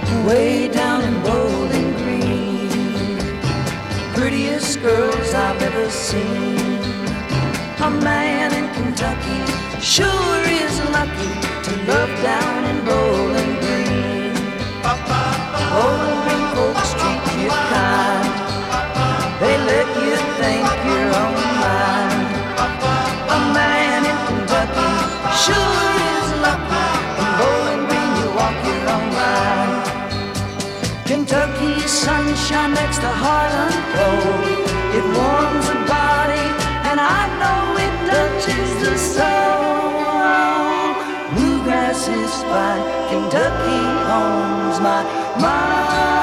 way down in Bowling Green. Prettiest girls I've ever seen. A man in Kentucky sure is lucky to love down in Bowling Green. Bowling Green folks treat you kind. They let you think you're on mine. A man in Kentucky sure is lucky. In Bowling Green you walk your own line. Kentucky sunshine makes the heart unfold. It warms the body, and I know it touches the soul. Bluegrass is fine. Kentucky owns my mind.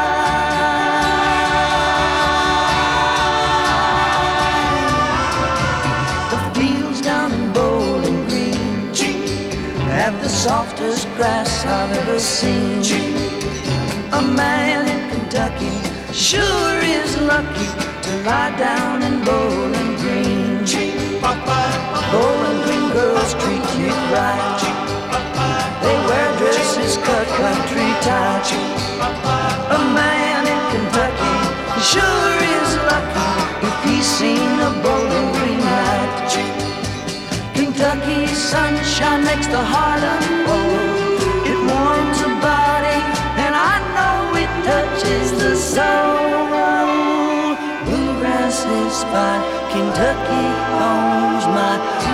The fields down in Bowling Green have the softest grass I've ever seen. A man in Kentucky sure is lucky to lie down in Bowling Green. Bowling Green girls treat you right. They wear dresses cut country tight. A man in Kentucky sure is lucky if he's seen a Bowling Green night. Kentucky sunshine makes the heart unfold. It warms the body, and I know it touches the soul. Bluegrass is fine. Kentucky owns my